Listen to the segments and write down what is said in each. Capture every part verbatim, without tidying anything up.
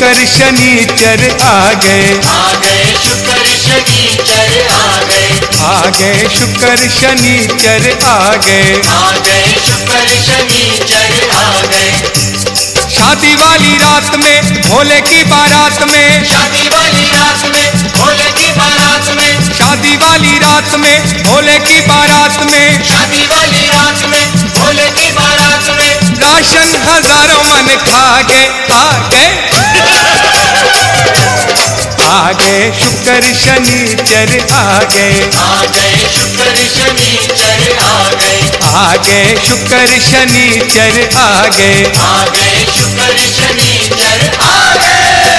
शुक्र शनिचर आ गए, आ गए शुक्र शनिचर आ गए, आ गए शुक्र शनिचर आ गए, आ गए शुक्र शनिचर आ गए। शादी वाली रात में भोले की बारात में, शादी वाली रात में भोले की बारात में, शादी वाली रात में भोले की बारात में, शादी वाली रात में भोले की बारात में, राशन हजारों मन खा गए, आ गए आ गए शुक्र शनिचर आ गए, आ गए शुक्र शनिचर आ गए, आ गए शुक्र शनिचर आ गए, आ गए शुक्र शनिचर आ गए।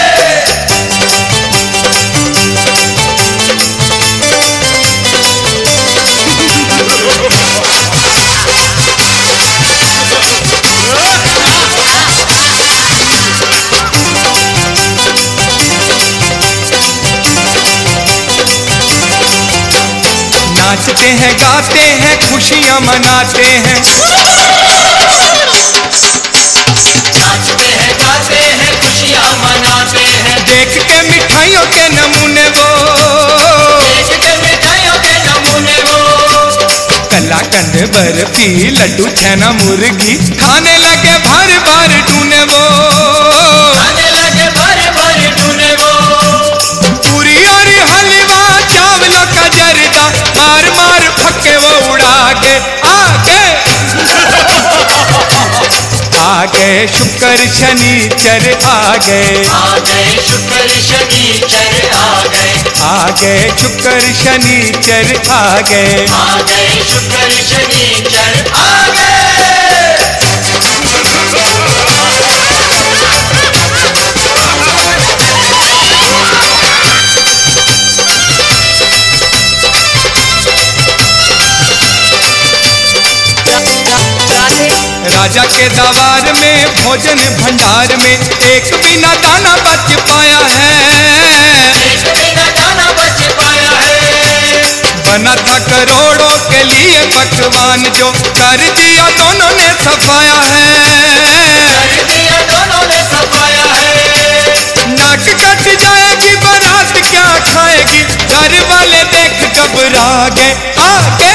नाचते हैं गाते हैं खुशियाँ मनाते हैं, नाचते हैं गाते हैं खुशियाँ मनाते हैं, देख के मिठाइयों के नमूने वो, देख के मिठाइयों के नमूने वो, कलाकंद बर्फी लड्डू छेना मुर्गी खाने लगे भर भर टूने वो, खाने लगे भर भर टूने वो, पूरी और हलवा चावलों का जर्दा मार मार फक्के वो उड़ा के आगे आ गए शुक्र शनिचर आ गए, आ गए शुक्र शनिचर आ गए, आ गए शुक्र शनिचर आ गए, आ गए शुक्र शनिचर आ गए। राजा के दरबार में भोजन भंडार में एक बिना दाना बच पाया है, एक बिना दाना बच पाया है, बना था करोड़ों के लिए पकवान जो कर दिया दोनों ने सफाया है, कर दिया दोनों ने सफाया है, नाक कट जाएगी बारात क्या खाएगी, घर वाले देख घबरा गए, आगे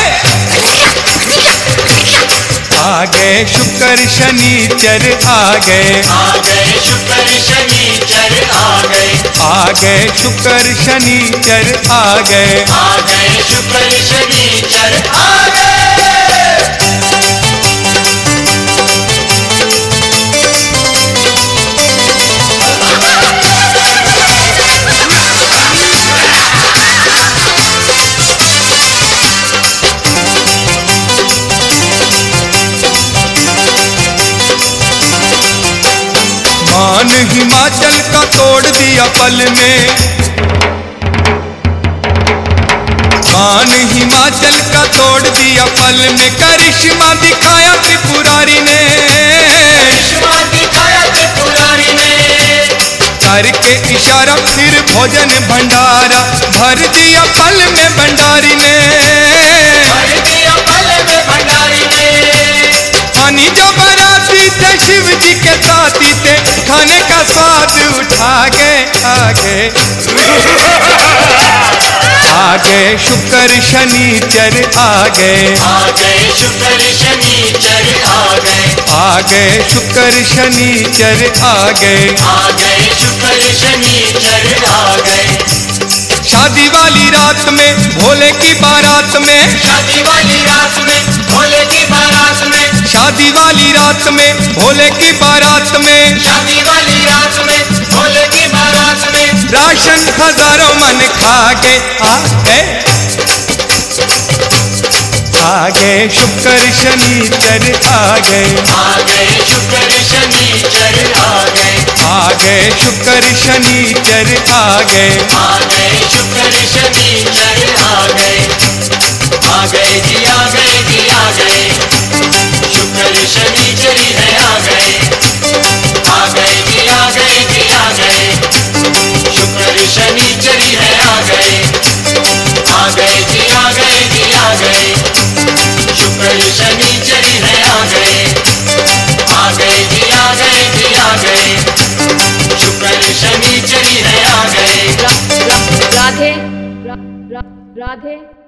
आ गए शुक्र शनिचर आ गए, आ गए शुक्र शनिचर आ गए, आ गए शुक्र शनिचर आ गए, आ गए शुक्र शनिचर आ गए। मान हिमाचल का तोड़ दिया पल में, मान हिमाचल का तोड़ दिया पल में, करिश्मा दिखाया त्रिपुरारी ने, करिश्मा दिखाया त्रिपुरारी ने, करके इशारा फिर भोजन भंडारा भर दिया पल में भंडारी ने, भर दिया पल में भंडारी ने, पानी जो बराती थे शिव जी के साथी थे, खाने का स्वाद उठा गए, आगे आगे शुक्र शनिचर आ गए, आ गए शुक्र शनिचर आ गए, आ गए शुक्र शनिचर आ गए, आ गए शुक्र शनिचर आ गए। शादी वाली रात में भोले की बारात में, शादी वाली रात में भोले की बारात में, शादी वाली रात में भोले की बारात में, शादी वाली रात में भोले की बारात में, राशन हजारों मन खा गए, आ गए आ गए शुक्र शनिचर आ गए, आ गए शुक्र शनिचर आ गए, आ गए शुक्र शनिचर आ गए, आ गए शुक्र शनिचर आ गए, आ गए जी आ गए जी आ गए, शुक्र शनिचर है आ गए, आ गए जी आ गए जी आ गए, शुक्र शनिचर है आ गए, आ गए जी आ गए जी आ गए, शुक्र शनिचर है आ गए, आ गए जी आ गए जी आ गए, शुक्र राधे रा, रा, राधे